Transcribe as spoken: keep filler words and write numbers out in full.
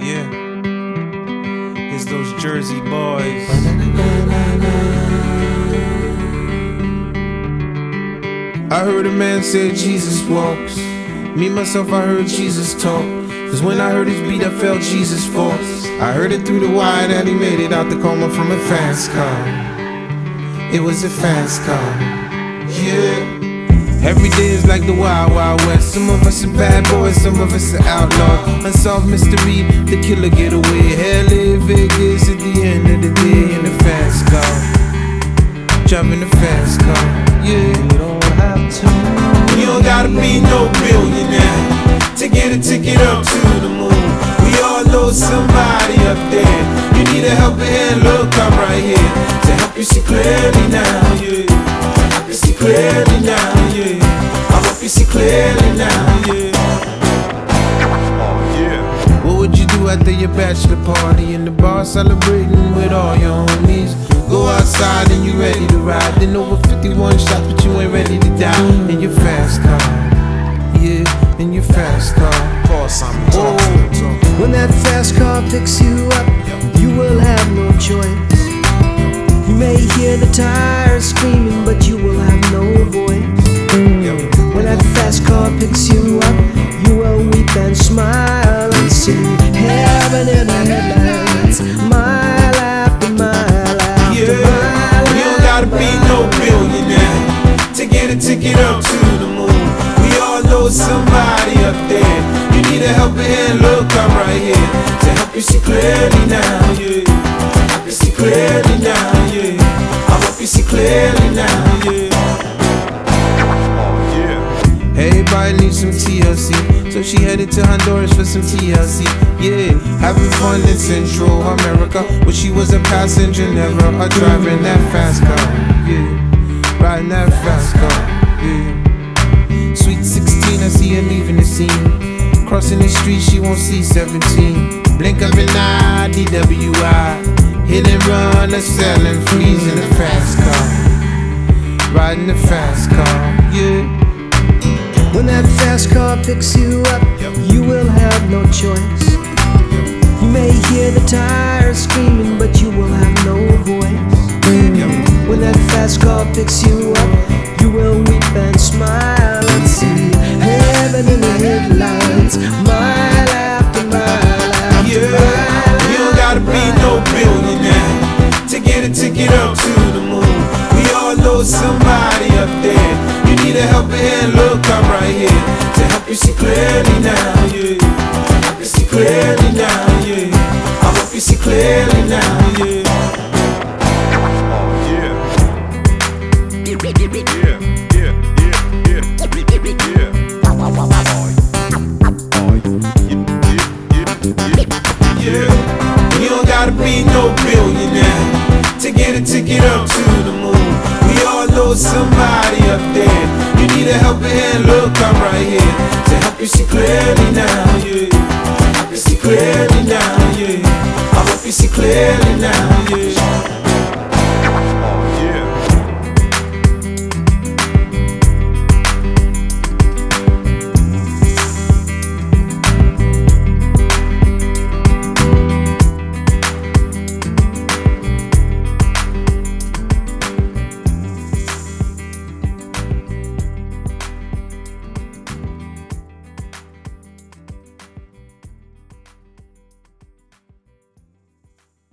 Yeah, it's those Jersey boys. I heard a man say Jesus walks. Me, myself, I heard Jesus talk. Cause when I heard his beat, I felt Jesus' force. I heard it through the wire that he made it out the coma from a fast car. It was a fast car, yeah. Every day is like the Wild Wild West. Some of us are bad boys, some of us are outlaws. Unsolved mystery, the killer get away. Hell in Vegas at the end of the day in a fast car. Driving a fast car, yeah. You don't have to. You don't gotta be no billionaire to get a ticket up to the moon. We all know somebody up there. You need a helping hand, look, I'm right here to help you see clearly now, yeah. I can see clearly now, yeah. I hope you see clearly now, yeah. Oh yeah. What would you do after your bachelor party in the bar celebrating with all your homies? Go outside and you ready to ride. Then over fifty-one shots, but you ain't ready to die. In your fast car, yeah, in your fast car. Pause, Simon, talk to me, talk. When that fast car picks you up, you will have no choice. You may hear the tires screaming, but you will have no voice. When that fast car picks you up, you will weep and smile and see heaven in the headlights, mile after mile after Yeah, mile. you don't gotta be no billionaire to get a ticket up to the moon. We all know somebody up there. You need a helping hand, look, I'm right here to help you see clearly now, yeah. I can see clearly now, yeah. I hope you see clearly now, yeah. Oh yeah. Everybody needs some T L C, so she headed to Honduras for some T L C. Yeah, having fun in Central America, where she was a passenger, never a driver in that fast car. Yeah, riding that fast car. Yeah, sweet sixteen, I see her leaving the scene. Crossing the street, she won't see seventeen. Blink of an eye, D W I. Hit and run, a selling freeze in a fast car. Riding the fast car, yeah. When that fast car picks you up, you will have no choice. You may hear the tires screaming, but you will have no voice. When that fast car picks you up, you will weep and smile and see heaven in the headlights, mile after mile after Yeah, mile. you don't gotta be no billionaire to get a ticket up to the moon. We all know somebody up there. You need a helping hand, look, I'm right here to help you see clearly now, yeah. I can see clearly now, yeah. I hope you see clearly now, yeah. Oh yeah. Yeah, yeah, yeah, yeah, yeah. Oh, yeah, yeah, yeah. Yeah, you don't gotta be no billionaire to get a ticket up to the moon. We all know somebody up there. You need a helping hand, look, I'm right here to help you see clearly now,